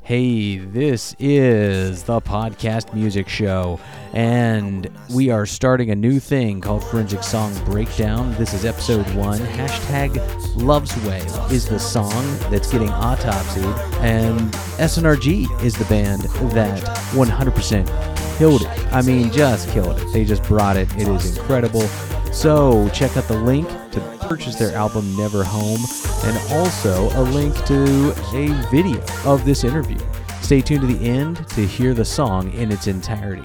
Hey, this is the Podcast Music Show, and we are starting a new thing called Forensic Song Breakdown. This is episode 1. Hashtag Love's Way is the song that's getting autopsied, and SNRG is the band that 100% killed it. I mean, just killed it. They just brought it. It is incredible. So check out the link to purchase their album Never Home, and also a link to a video of this interview. Stay tuned to the end to hear the song in its entirety.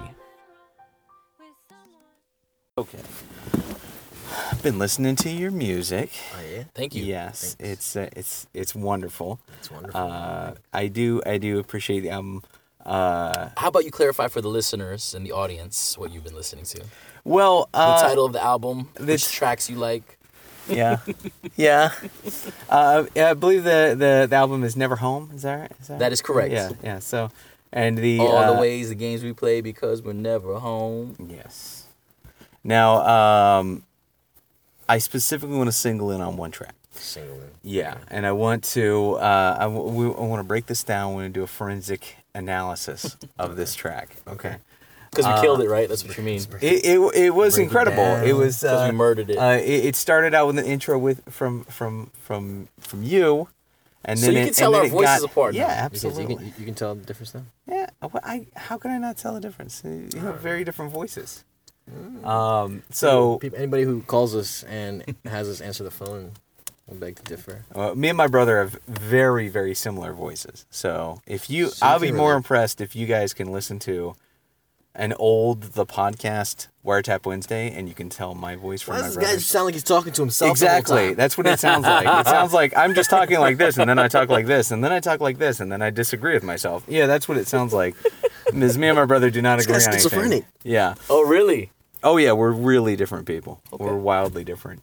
Okay. I've been listening to your music. Oh yeah, thank you. Yes, Thanks. it's wonderful. It's wonderful. I do appreciate the album. How about you clarify for the listeners and the audience what you've been listening to? Well, The title of the album, which tracks you like. Yeah, yeah. I believe the album is Never Home. Is that right? That is correct. Yeah. So, and the all the ways, the games we play because we're never home. Yes. Now, I specifically want to single in on one track. Single in. Yeah, and I want to I want to break this down. I want to do a forensic analysis of this track. Okay. Because we killed it, right? That's what you mean. It was Break it incredible. down. It was Because we murdered it. It started out with an intro from you, and So then you can tell our voices apart Yeah, now. absolutely. You can tell the difference now? Yeah. How can I not tell the difference? You have very different voices. So Anybody who calls us and has us answer the phone will beg to differ. me and my brother have very, very similar voices. So I'll be can more relate. impressed if you guys can listen to an old The Podcast Wiretap Wednesday, and you can tell my voice from Why my does this brother. guy sound like he's talking to himself? Exactly. The whole time? That's what it sounds like. It sounds like I'm just talking like this, and then I talk like this, and then I talk like this, and then I disagree with myself. Yeah, that's what it sounds like. Because me and my brother do not This agree guy's on anything. schizophrenic. Yeah. Oh, really? Oh yeah, we're really different people. Okay. We're wildly different.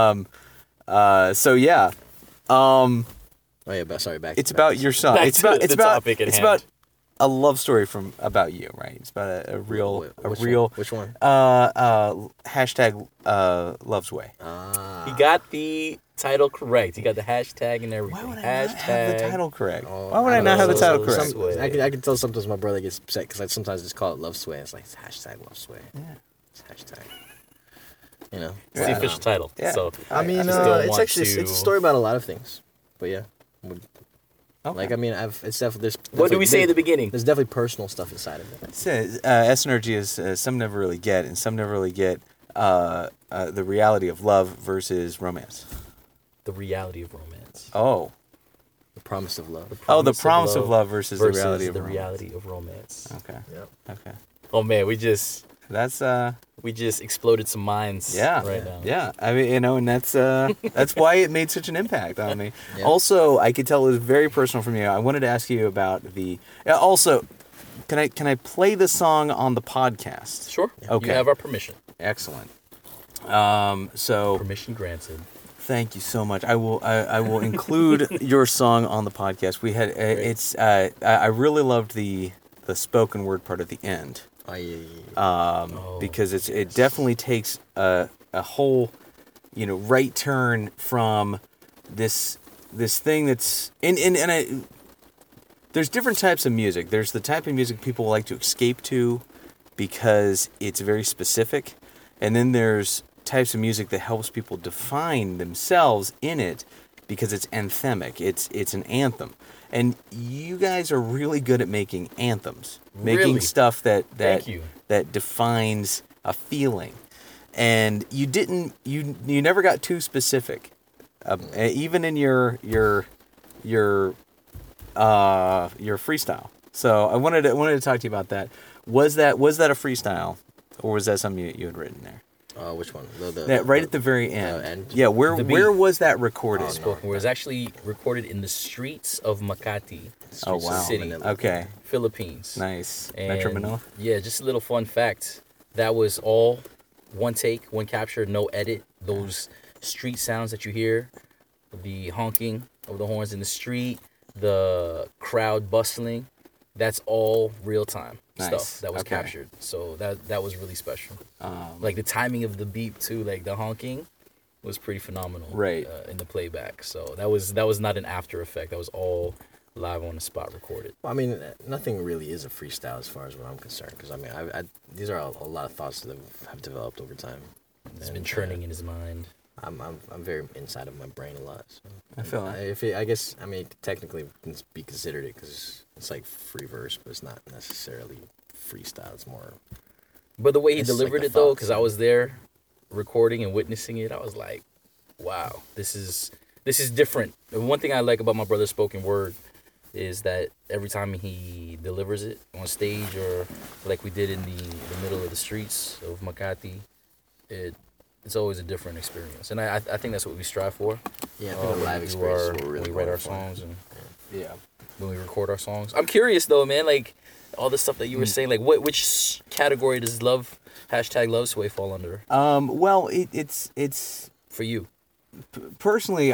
So yeah. Oh yeah, sorry, back. It's about your son. Back It's to about the it's about topic at it's hand. about a love story about you, right? It's about a real Which one? hashtag Love's Way. He got the title correct. He got the hashtag and everything. Why would I hashtag. not have the title correct? Oh, Why would I not have the title Love correct? Sway. I can tell sometimes my brother gets upset because I sometimes just call it Love Sway. It's like it's hashtag Love Sway. Yeah. It's hashtag. You know. It's the official title. Yeah. So I mean, just don't it's want actually to- it's a story about a lot of things, but yeah. Okay. Like I mean, it's definitely there's. what do we say definitely- at the beginning? There's definitely personal stuff inside of it. It says SNRG is some never really get, and some never really get the reality of love versus romance. The reality of romance. Oh, The promise of love. the promise of love versus the reality of the romance. reality of romance. Okay, Yep. okay, Oh man, we just that's exploded some minds yeah, right now. yeah. I mean, and that's why it made such an impact on me. Yeah. Also, I could tell it was very personal from you. I wanted to ask you about the. Also, can I play the song on the podcast? Sure. Okay. You have our permission. Excellent. So Permission granted. thank you so much. I will include your song on the podcast. We had I really loved the spoken word part at the end. Oh yeah. Because it definitely takes a whole right turn from this thing that's there's different types of music. There's the type of music people like to escape to because it's very specific, and then there's types of music that helps people define themselves in it because it's anthemic. It's an anthem. And you guys are really good at making anthems, making Really? stuff that Thank you. that defines a feeling. And you never got too specific, even in your freestyle. So I wanted to talk to you about that. Was that a freestyle, or was that something you had written there? Which one? Right at the very end. end? Yeah, where The beat. where was that recorded? Spoken word. It was actually recorded in the streets of Makati, Oh wow. City. Okay. Philippines. Nice. And, Metro Manila. Yeah, just a little fun fact. That was all one take, one capture, no edit. Those street sounds that you hear, the honking of the horns in the street, the crowd bustling, that's all real time Nice. stuff that was Okay. captured. So that was really special. Like the timing of the beat too, like the honking was pretty phenomenal. Right. In the playback. So that was not an after effect. That was all live on the spot recorded. Well, I mean, nothing really is a freestyle as far as what I'm concerned. Because I mean, these are a lot of thoughts that have developed over time. It's been churning in his mind. I'm very inside of my brain a lot. So. I feel that. I guess I mean technically it can be considered it because it's like free verse, but it's not necessarily freestyle. It's more. But the way he It's like delivered the it though, thoughts. because I was there recording and witnessing it, I was like, wow, this is different. And one thing I like about my brother's spoken word is that every time he delivers it on stage or like we did in the middle of the streets of Makati, it's always a different experience. And I think that's what we strive for. Yeah, I think the when live we do experience is our- what we're really when we write going our for. songs and Yeah. when we record our songs. I'm curious though, man, like all the stuff that you were saying, like which category does love #LoveSway fall under Well, it's for you? personally,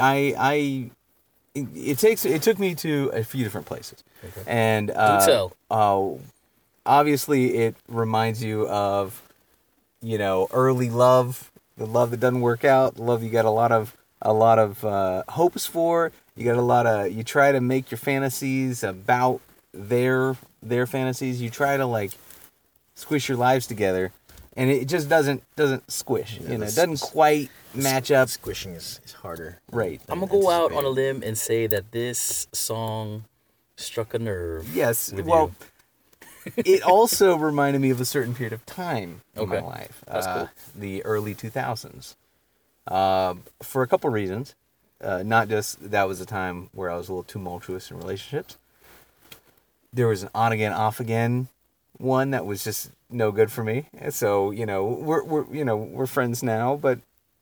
it took me to a few different places, Okay. and Do tell. obviously it reminds you of, early love, the love that doesn't work out, the love you got a lot of hopes for. You try to make your fantasies about their fantasies. You try to like squish your lives together, and it just doesn't squish. Yeah, It doesn't quite match up. Squishing is harder. Right. I'm gonna go out on a limb and say that this song struck a nerve. Yes. with Well, you. it also reminded me of a certain period of time in my Okay. life. That's cool. The early 2000s. For a couple reasons. Not just that was a time where I was a little tumultuous in relationships. There was an on again, off again one that was just no good for me. And so, we're friends now, but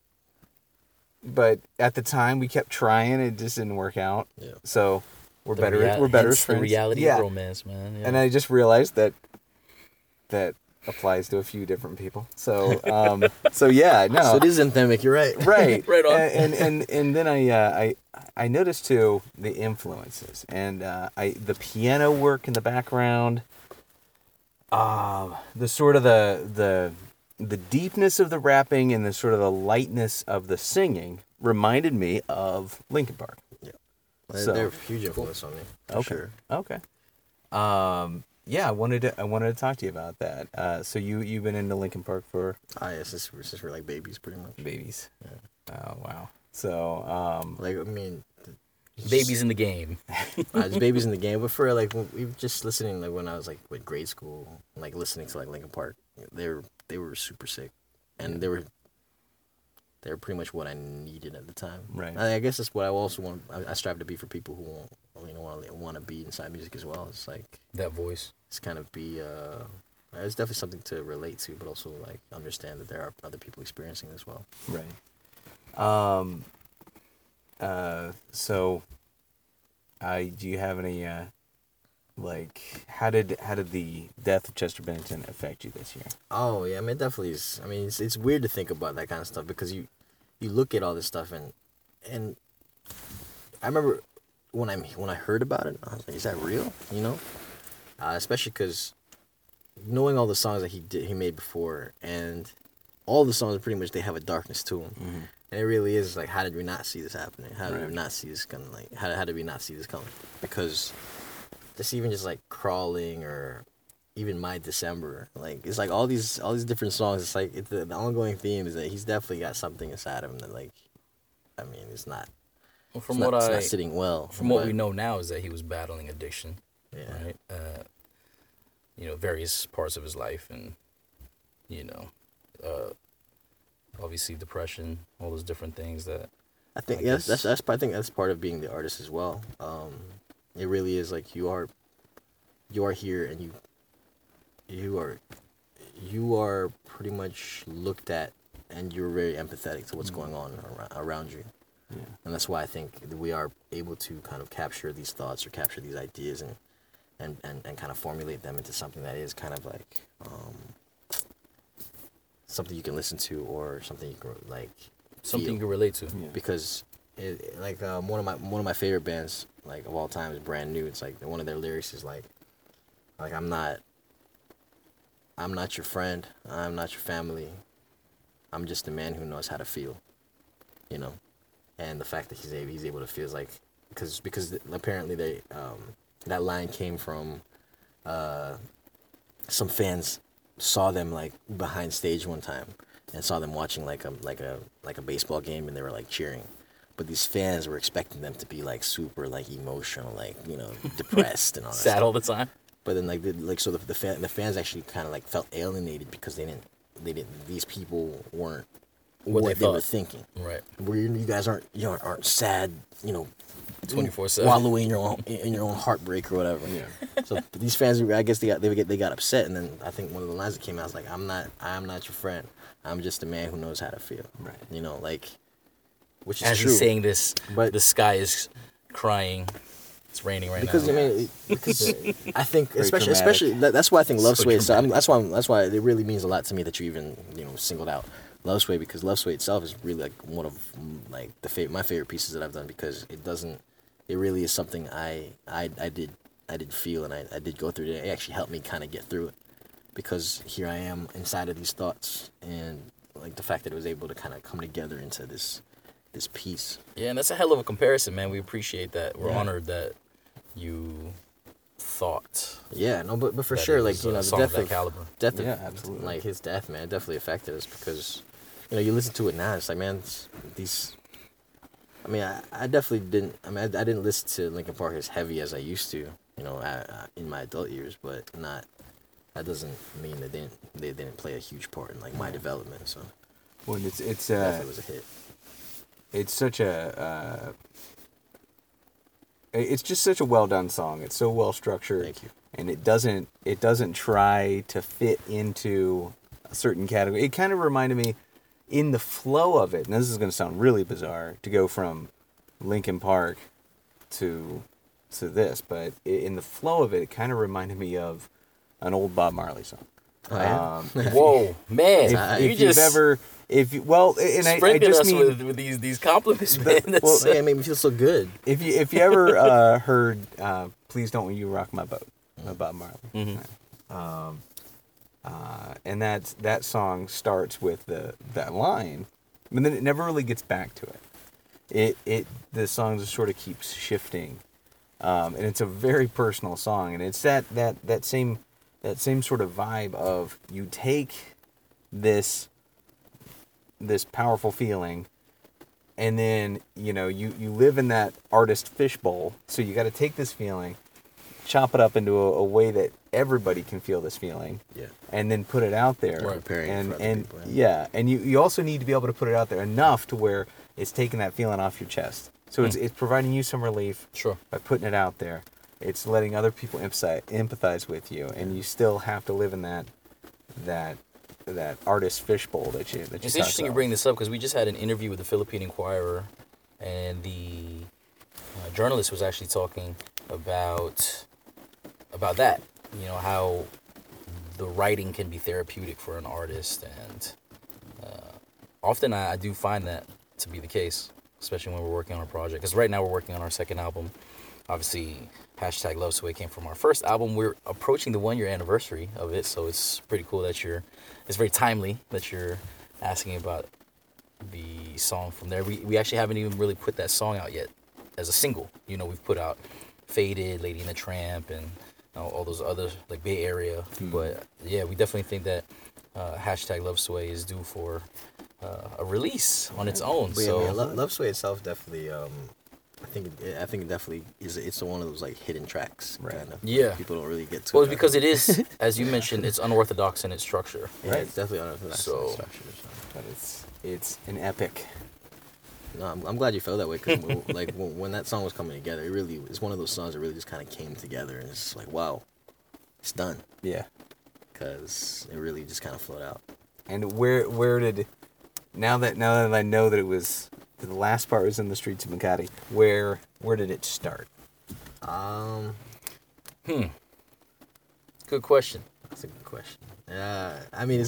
at the time we kept trying, it just didn't work out. Yeah. So we're The better rea- we're better as hence friends. The reality Yeah. of romance, man. Yeah. And I just realized that applies to a few different people. So yeah, no. So it is anthemic. You're right. Right. Right on. And then I noticed too the influences and the piano work in the background, the sort of the deepness of the rapping and the sort of the lightness of the singing reminded me of Linkin Park. So- They're a huge influence on me. For sure. Okay. Yeah, I wanted to talk to you about that. So you've been into Linkin Park for Yeah, since we're like babies, pretty much. babies. Oh wow. So Like I mean, Babies in the game. just babies in the game. But for like we were just listening like when I was like with grade school, like listening to like Linkin Park, they were super sick, and they were pretty much what I needed at the time. Right. I guess that's what I also want. I strive to be for people who want to be inside music as well. It's like That voice. it's kind of be it's definitely something to relate to, but also like understand that there are other people experiencing it as well. right. So do you have any like how did the death of Chester Bennington affect you this year? Oh yeah, I mean it definitely is. I mean it's weird to think about that kind of stuff because you look at all this stuff and I remember when I heard about it, I was like, is that real? Especially because knowing all the songs that he made before, and all the songs pretty much they have a darkness to them, and it really is like, how did we not see this happening? How did we not see this coming? Like how did we not see this coming? Because just like Crawling or even My December, like it's like all these different songs. It's like the ongoing theme is that he's definitely got something inside of him that like, I mean, it's not. Well, It's not sitting well. From what we but- know now is that he was battling addiction. Yeah. Right. Various parts of his life, and obviously depression, all those different things that. I think I yes, guess- I think that's part of being the artist as well. It really is like you are here and you are pretty much looked at, and you're very empathetic to what's going on around you. Yeah. And that's why I think that we are able to kind of capture these thoughts or capture these ideas and kind of formulate them into something that is kind of like something you can listen to or something you can like Something feel. you can relate to. Yeah. Because one of my favorite bands like of all time is Brand New. It's like one of their lyrics is like I'm not your friend, I'm not your family, I'm just a man who knows how to feel, and the fact that he's able to feel is like because apparently that line came from some fans saw them like behind stage one time and saw them watching like a baseball game, and they were like cheering. But these fans were expecting them to be like super like emotional, like, you know, depressed and all that. Sad stuff. all the time. But then so the fans actually kind of like felt alienated because they didn't these people weren't What they they were thought. thinking. Right. Where you guys aren't sad, you know, 24/7. wallowing in your own heartbreak or whatever. Yeah. So these fans, I guess they got upset, and then I think one of the lines that came out was like, I'm not your friend. I'm just a man who knows how to feel. Right. You know, like, which is As true. he's saying this, But- the sky is crying. It's raining right Because now. because I think Very especially that's why I think Love So Sway. So dramatic. that's why it really means a lot to me that you even singled out Love Sway, because Love Sway itself is really like one of like my favorite pieces that I've done, because it really is something I did feel, and I did go through it. It actually helped me kind of get through it, because here I am inside of these thoughts, and like the fact that it was able to kind of come together into this piece. Yeah, and that's a hell of a comparison, man. We appreciate that. We're Yeah. honored that you thought Yeah, no, but for that sure, it like, was you a know, the song of death that of caliber. death of, Yeah, absolutely. like his death, man, it definitely affected us, because you listen to it now, it's like, man, these. I mean, I definitely didn't. I mean, I didn't listen to Linkin Park as heavy as I used to, in my adult years, but not. That doesn't mean they didn't play a huge part in like my development. So Well, it's definitely was a hit. it's such a it's just such a well done song. It's so well structured. Thank you. And it doesn't try to fit into a certain category. It kind of reminded me in the flow of it, and this is going to sound really bizarre to go from Linkin Park to this, but in the flow of it, it kind of reminded me of an old Bob Marley song. Oh, yeah? Whoa, man! you If you've just ever, and I sprinkled just us mean, with these compliments, man. That's, Well, yeah, it made me feel so good. if you ever heard "Please Don't You Rock My Boat" by Bob Marley, Mhm. and that song starts with that line, but then it never really gets back to it. The song just sort of keeps shifting, and it's a very personal song, and it's that same sort of vibe of you take this powerful feeling, and then you live in that artist fishbowl, so you got to take this feeling, chop it up into a way that everybody can feel this feeling, Yeah. and then put it out there. Right. Preparing it and for other and people, yeah, and you also need to be able to put it out there enough to where it's taking that feeling off your chest. So it's providing you some relief sure. by putting it out there. It's letting other people empathize with you, and you still have to live in that artist fishbowl that you. It's interesting you bring this up because we just had an interview with the Philippine Inquirer, and the journalist was actually talking about that. How the writing can be therapeutic for an artist, and often I do find that to be the case, especially when we're working on a project. Because right now we're working on our second album. Obviously, #Love Sway came from our first album. We're approaching the 1-year anniversary of it, so it's pretty cool that it's very timely that you're asking about the song from there. We actually haven't even really put that song out yet as a single. We've put out Faded, Lady and the Tramp, and all those other like Bay Area. But yeah, we definitely think that #Love Sway is due for a release on its own. But So yeah, Love Sway itself definitely. I think it definitely is. It's one of those like hidden tracks. Right. Kind of. Yeah. People don't really get to. well, it's because it is, as you mentioned, it's unorthodox in its structure. Yeah, Right. it's definitely unorthodox So- structure. So. But it's an epic. No, I'm glad you felt that way, because like when that song was coming together, it's one of those songs that really just kind of came together, and it's just like, wow, it's done, Yeah. because it really just kind of flowed out. And where did now that I know that it was the last part was in the streets of Makati, where did it start? Good question. That's a good question. I mean,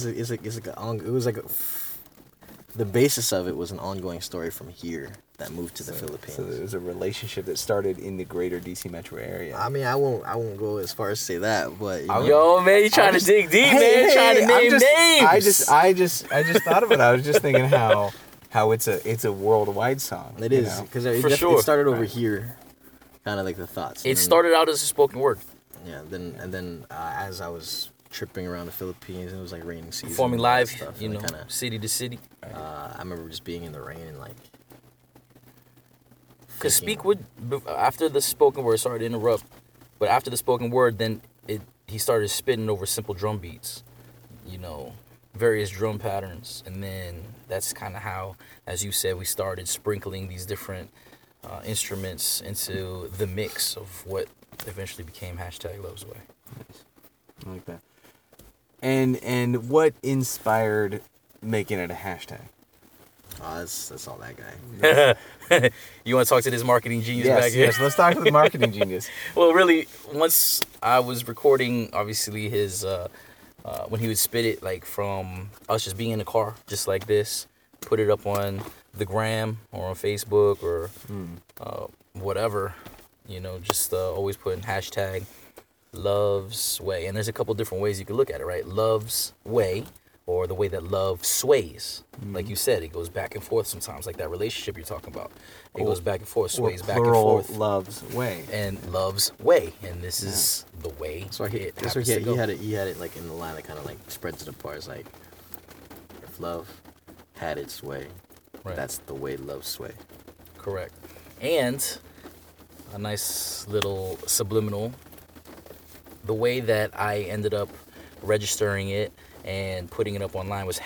the basis of it was an ongoing story from here that moved to the Philippines. So there was a relationship that started in the greater DC metro area. I mean, I won't go as far as say that, but Yo, man, you trying to dig deep, man. Trying to name names. I just thought of it. I was just thinking how it's a worldwide song. it is, because For sure. it started over here, kind of like the thoughts. It started out as a spoken word. Yeah. Then as I was tripping around the Philippines, it was like raining season. Performing and all that live, stuff, you and know, kinda, city to city. I remember just being in the rain and like. Because thinking- speak would, after the spoken word, sorry to interrupt, but after the spoken word, then he started spitting over simple drum beats, you know, various drum patterns. And then that's kind of how, as you said, we started sprinkling these different instruments into the mix of what eventually became #Loves Way. I like that. And what inspired making it a hashtag? Oh, that's all that guy. You want to talk to this marketing genius back here? Yes. Let's talk to the marketing genius. Well, really, once I was recording, obviously, his, when he would spit it, like from us just being in the car, just like this, put it up on the gram or on Facebook or whatever, you know, just always putting #Loves Way. And there's a couple different ways you could look at it, right? Loves Way, or the way that love sways. Like you said, it goes back and forth sometimes, like that relationship you're talking about. It goes back and forth, sways back and Plural forth. loves way. And loves way, and this is the way So it that's happens what to go. he had it like in the line that kind of like spreads it apart. It's like if love had its way, Right. that's the way love sway. Correct. And a nice little subliminal. The way that I ended up registering it and putting it up online was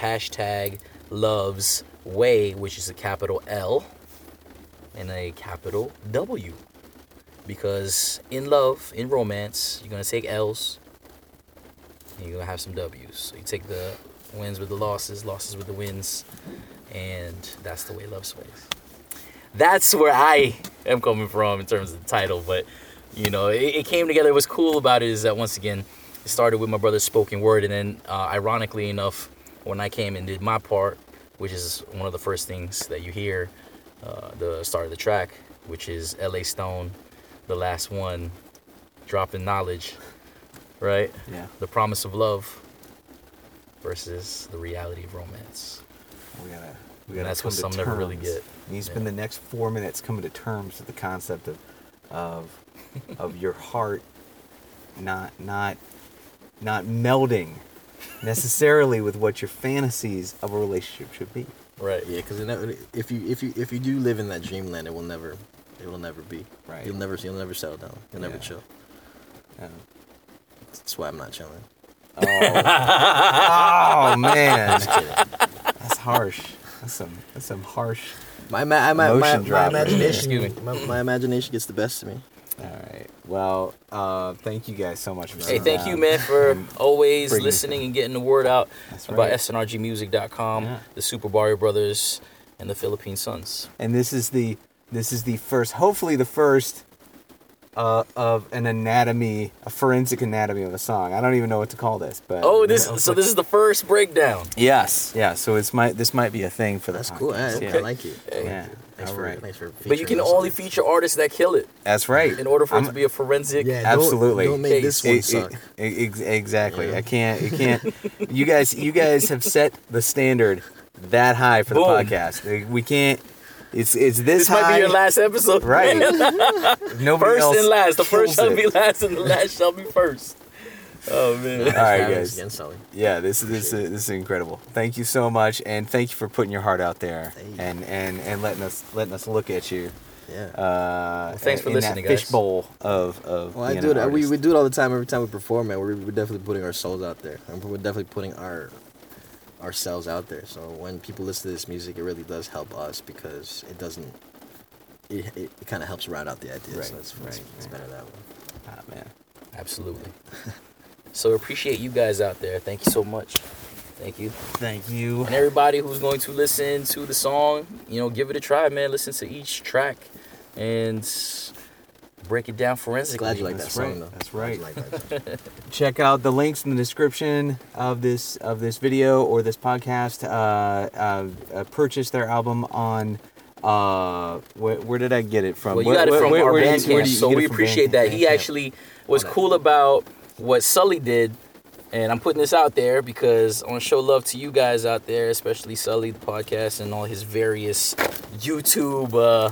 #Loves Way, which is a capital L and a capital W. Because in love, in romance, you're going to take L's and you're going to have some W's. So you take the wins with the losses, losses with the wins, and that's the way love sways. That's where I am coming from in terms of the title, but you know, it came together. What's cool about it is that once again, it started with my brother's spoken word, and then ironically enough, when I came and did my part, which is one of the first things that you hear, the start of the track, which is L.A. Stone, the last one, dropping knowledge, right? Yeah. The promise of love versus the reality of romance. We gotta And that's come what to some never really terms. get. You spend the next 4 minutes coming to terms with the concept of your heart not melding necessarily with what your fantasies of a relationship should be. Right. Yeah, because if you do live in that dreamland, it will never be. Right. You'll never settle down. You'll never Yeah. chill. Yeah. That's why I'm not chilling. Oh man, Just kidding. that's harsh. That's some harsh. My Motion dropper. imagination. Excuse My imagination gets the best of me. All right. Well, thank you guys so much for Hey, sitting thank you, down man, for and always bringing listening and getting the word out That's about right. snrgmusic.com, Yeah. the Super Barrio Brothers, and the Philippine Sons. And this is the first, hopefully the first of an anatomy, a forensic anatomy of a song. I don't even know what to call this, but Oh, this is the first breakdown. yes, yeah. So this might be a thing for the That's cool. podcast, I yeah. like it. Yeah. Thanks All for right. thanks for. But you featuring can us on only this. feature artists that kill it That's right. in order for it I'm- to be a forensic. Yeah, Absolutely. Don't make this one suck. Exactly. Yeah. I can't. You can't. You guys have set the standard that high for the Boom. podcast. We can't. It's this This high. might be your last episode. Right. Nobody First else and last. The first kills shall it. be last, and the last shall be first. Oh man. All right, Thanks guys. again, Sully. Yeah, this is incredible. Thank you so much, and thank you for putting your heart out there Hey. and letting us look at you. Yeah. thanks for in listening, that guys. fishbowl of. Well, I being do an it. We artist. do it all the time. Every time we perform, man, we're definitely putting our souls out there. And we're definitely putting ourselves out there. So when people listen to this music, it really does help us because it doesn't. It kind of helps round out the idea. Right, So it's right. better that way. Ah, man. Absolutely. So appreciate you guys out there. Thank you so much. Thank you. Thank you. And everybody who's going to listen to the song, you know, give it a try, man. Listen to each track and break it down forensically. Glad you like that That's song, right. though. That's Glad right. you like that song. Check out the links in the description of this video or this podcast. Purchase their album on. Where did I get it from? Well, you got it from our where do you Bandcamp, so get it we from appreciate that. He Bandcamp. actually was All that. cool about what Sully did, and I'm putting this out there because I want to show love to you guys out there, especially Sully, the podcast, and all his various YouTube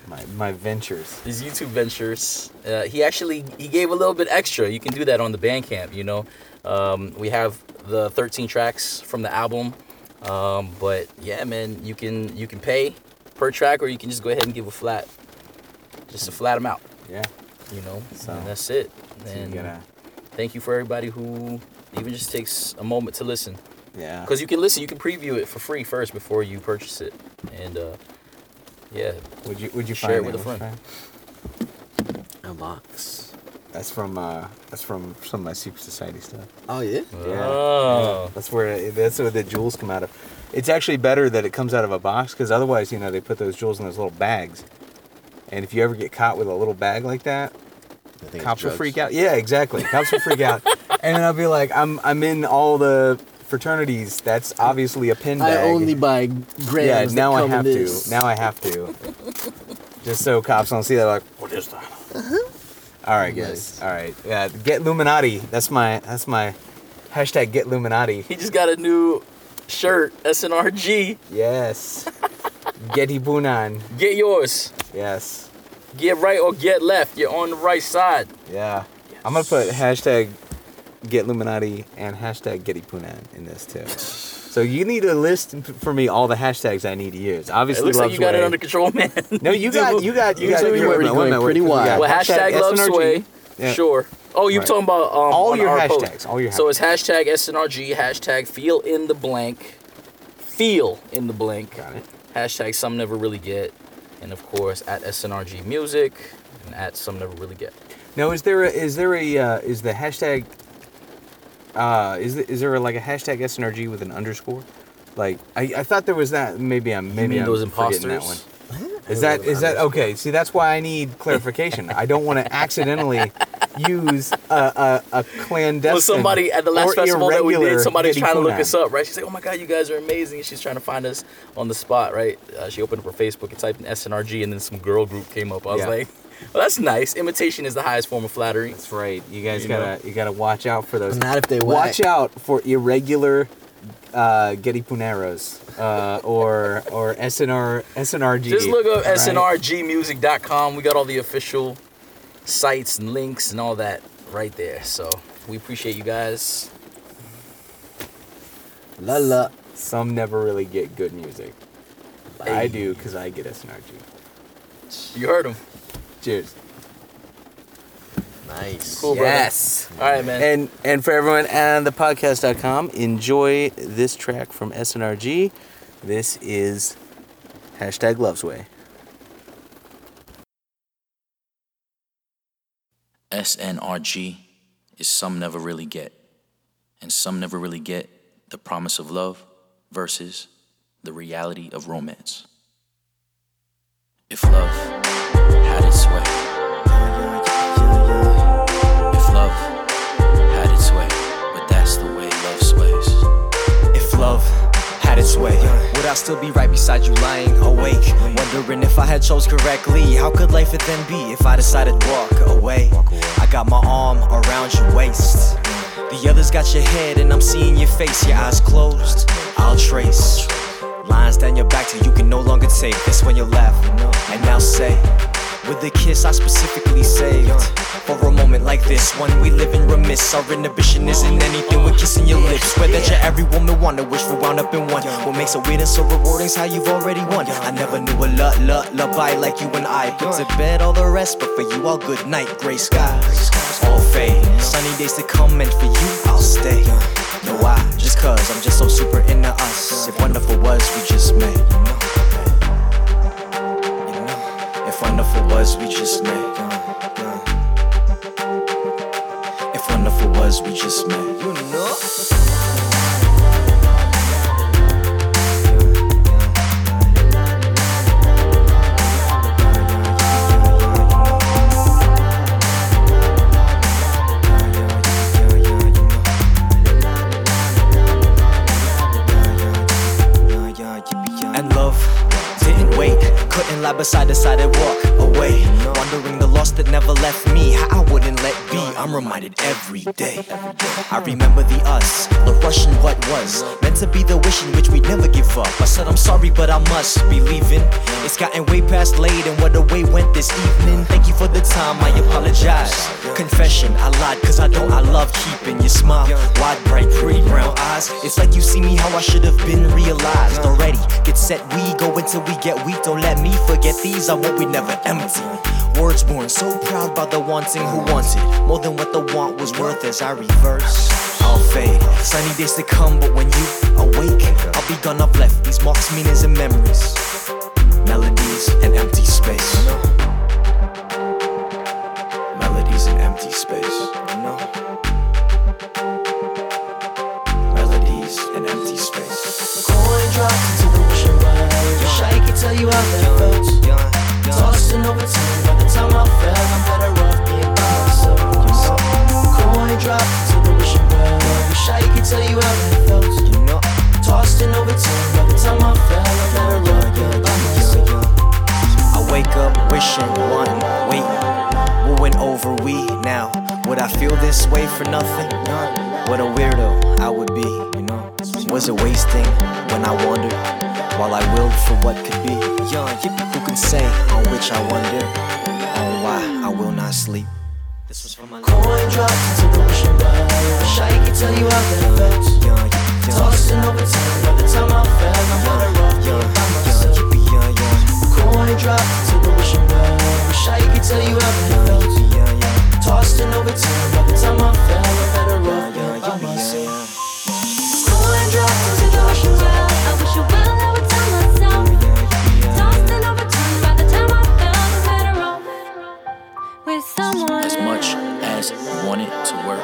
my ventures. His YouTube ventures. He gave a little bit extra. You can do that on the Bandcamp, you know. We have the 13 tracks from the album. But yeah, man, you can pay per track, or you can just go ahead and give a flat amount. Yeah. You know, So, and that's it. So And you gotta, thank you for everybody who even just takes a moment to listen. yeah. Because you can listen, you can preview it for free first before you purchase it. And yeah, Would you share it find with a that? friend. A box. That's from some of my Secret Society stuff. Oh yeah. Yeah. Oh. That's where the jewels come out of. It's actually better that it comes out of a box, because otherwise, you know, they put those jewels in those little bags. And if you ever get caught with a little bag like that, I think cops it's will drugs. freak out. Yeah, exactly. Cops will freak out. And then I'll be like, I'm in all the fraternities. That's obviously a pin bag. I only buy grams. Yeah, now that I come have in to. this. Now I have to. Just so cops don't see that, like, what is that? All right, guys. Nice. All right. Yeah, Get Illuminati. That's my hashtag Get Illuminati. He just got a new shirt, SNRG. Yes. Getty Bunan. Get yours. Yes. Get right or get left. You're on the right side. Yeah. I'm gonna put hashtag Get Illuminati and hashtag Getty Punan in this too. So you need to list for me all the hashtags I need to use. It Obviously, looks like Love's you got Way. it under control, man. No, you got. You're wait, pretty wide. Well, hashtag Love SNRG. Sway. Yeah. Sure. Oh, you're Right. talking about All on your our hashtags. post. All your So it's hashtag SNRG, hashtag Feel in the Blank, Feel in the Blank, Got it. hashtag Some Never Really Get, and of course at SNRG Music and at Some Never Really Get. Now, is the hashtag is there like a hashtag SNRG with an underscore? Like I thought there was that. Maybe I'm mean those forgetting that imposters? one. Is that okay? See, that's why I need clarification. I don't want to accidentally use a clandestine. Well, somebody at the last or festival that we did, irregular somebody's Getty trying to look Punan. us up, right? She's like, "Oh my God, you guys are amazing!" She's trying to find us on the spot, right? She opened up her Facebook and typed in SNRG, and then some girl group came up. I was Yeah. like, "Well, that's nice. Imitation is the highest form of flattery." That's right. You guys You gotta watch out for those. Not if they watch whack. out for irregular Getty Puneros or SNRG. Just look up right? snrgmusic.com. We got all the official sites and links and all that right there. So we appreciate you guys. La la. Some never really get good music. Hey. I do, because I get SNRG. You heard them. Cheers. Nice. Cool, brother. Yes. All right, man. And for everyone on thepodcast.com, enjoy this track from SNRG. This is hashtag Love's Way. SNRG is Some Never Really Get. And some never really get the promise of love versus the reality of romance. If love had its way. If love had its way. But that's the way love sways. If love had its way, would I still be right beside you lying awake? Wondering if I had chose correctly. How could life it then be if I decided to walk away? I got my arm around your waist. The others got your head and I'm seeing your face. Your eyes closed, I'll trace lines down your back till you can no longer take this when you laugh. And now say, with a kiss I specifically saved for a moment like this one. We live in remiss. Our inhibition isn't anything. We're kissing your lips. Swear that you're every woman wanna wish we're wound up in one. What makes it weird and so rewarding is how you've already won. I never knew a lullaby like you and I. Put to bed all the rest, but for you all good night. Gray skies, all fade. Sunny days to come, and for you I'll stay. No, why? Just cause I'm just so super into us. If wonderful was we just made. If wonderful was we just made. If wonderful was we just made. You know. And love didn't wait, couldn't lie beside the sidewalk. away. Wondering the loss that never left me, how I wouldn't let be. I'm reminded every day. I remember the us, the rushing what was meant to be the wishing which we'd never give up. I said I'm sorry, but I must be leaving. It's gotten way past late, and what the way went this evening. Thank you for the time, I apologize. Confession, I lied, cause I love keeping your smile. Wide, bright, pretty brown eyes. It's like you see me how I should have been realized already. Get set, we go until we get weak. Don't let me forget these, I won't be never empty. Words born, so proud by the wanting who wanted more than what the want was worth. As I reverse, I'll fade. Sunny days to come, but when you awake, I'll be gone, I've left these marks, meanings, and memories. Melodies and empty space. Melodies and empty space. Melodies and empty space. Coin dropped into the ocean well. Wish I could tell you how that felt. Tossing over time, by the time I fell, I'm better off being by myself. Coin dropped into the ocean well. Wish I could tell you how that felt. Tossing over time, by the time I fell, I'm better off being by myself. I wake up wishing, wanting, waiting, wooing over we now. Would I feel this way for nothing? What a weirdo I would be, Was it wasting when I wondered, while I willed for what could be? Who can say on which I wonder, on why I will not sleep? This was from my coin dropped into the ocean well. Wish I could tell you how that felt. Tossing over time, by the time I fell, I'm better off being by myself. Coin dropped into the ocean well. Wish I could tell you how that felt. Tossing over time, by the time I fell, I'm better off being by myself. Coin dropped into the ocean well. I wish you well, I would tell myself. Tossing over time, by the time I fell, I'm better off with someone. As much as you want it to work,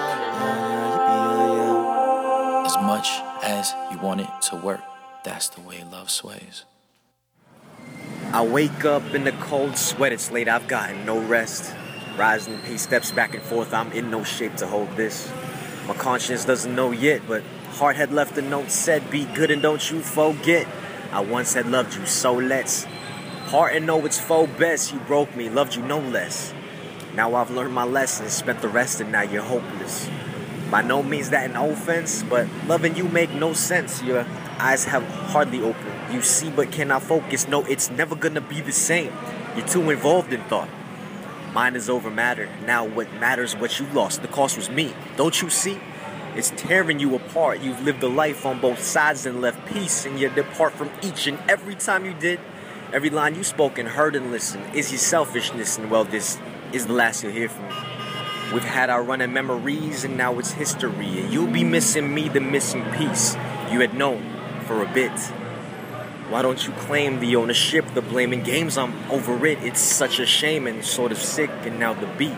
as much as you want it to work, that's the way love sways. I wake up in the cold sweat, it's late, I've gotten no rest. Rising pace steps back and forth, I'm in no shape to hold this. My conscience doesn't know yet, but heart had left a note said, be good and don't you forget. I once had loved you, so let's part and know it's for best. You broke me, loved you no less. Now I've learned my lessons, spent the rest and now you're hopeless. By no means that an offense, but loving you make no sense. Your eyes have hardly opened. You see but cannot focus. No, it's never gonna be the same. You're too involved in thought. Mine is over matter. Now what matters what you lost. The cost was me. Don't you see? It's tearing you apart. You've lived a life on both sides and left peace, and you depart from each. And every time you did, every line you spoke and heard and listened is your selfishness. And well, this is the last you'll hear from me. We've had our run of memories and now it's history. And you'll be missing me, the missing piece you had known for a bit. Why don't you claim the ownership, the blaming games? I'm over it. It's such a shame and sort of sick. And now the beat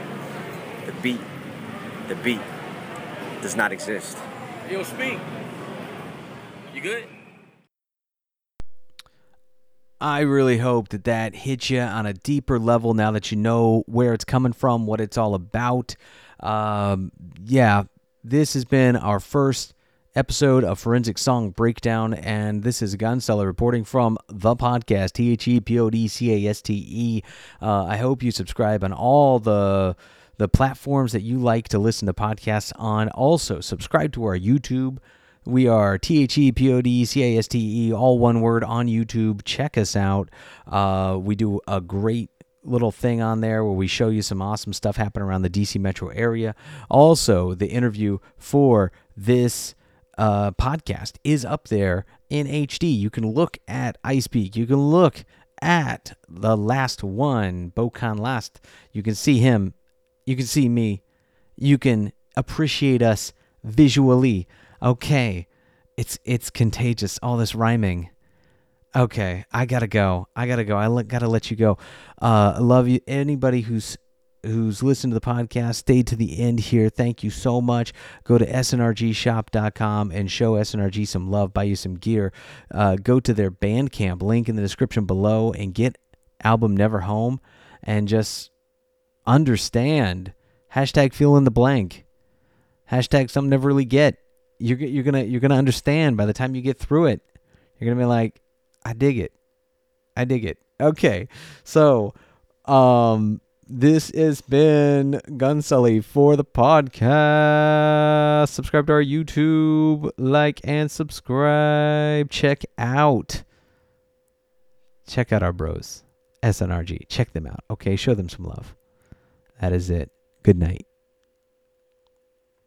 does not exist. Yo, Speak. You good? I really hope that hits you on a deeper level now that you know where it's coming from, what it's all about. This has been our first episode of Forensic Song Breakdown, and this is Gunseller reporting from the podcast, THEPODCASTE. I hope you subscribe on all the platforms that you like to listen to podcasts on. Also, subscribe to our YouTube. We are THEPODCASTE, all one word, on YouTube. Check us out. We do a great little thing on there where we show you some awesome stuff happening around the DC metro area. Also, the interview for this podcast is up there in HD. You can look at iSpeak. You can look at the last one, Bokan Last. You can see him. You can see me. You can appreciate us visually. Okay, it's contagious, all this rhyming. Okay, I gotta go. I gotta let you go. I love you. Anybody who's listened to the podcast, stayed to the end here, thank you so much. Go to snrgshop.com and show SNRG some love, buy you some gear. Go to their Bandcamp, link in the description below, and get album Never Home, and just understand. Hashtag fill in the blank. Hashtag something never really get. You're gonna understand by the time you get through it. You're gonna be like, I dig it. Okay, so This has been Gun Sully for the podcast. Subscribe to our YouTube, like and subscribe. Check out our bros, SNRG. Check them out. Okay, show them some love. That is it. Good night.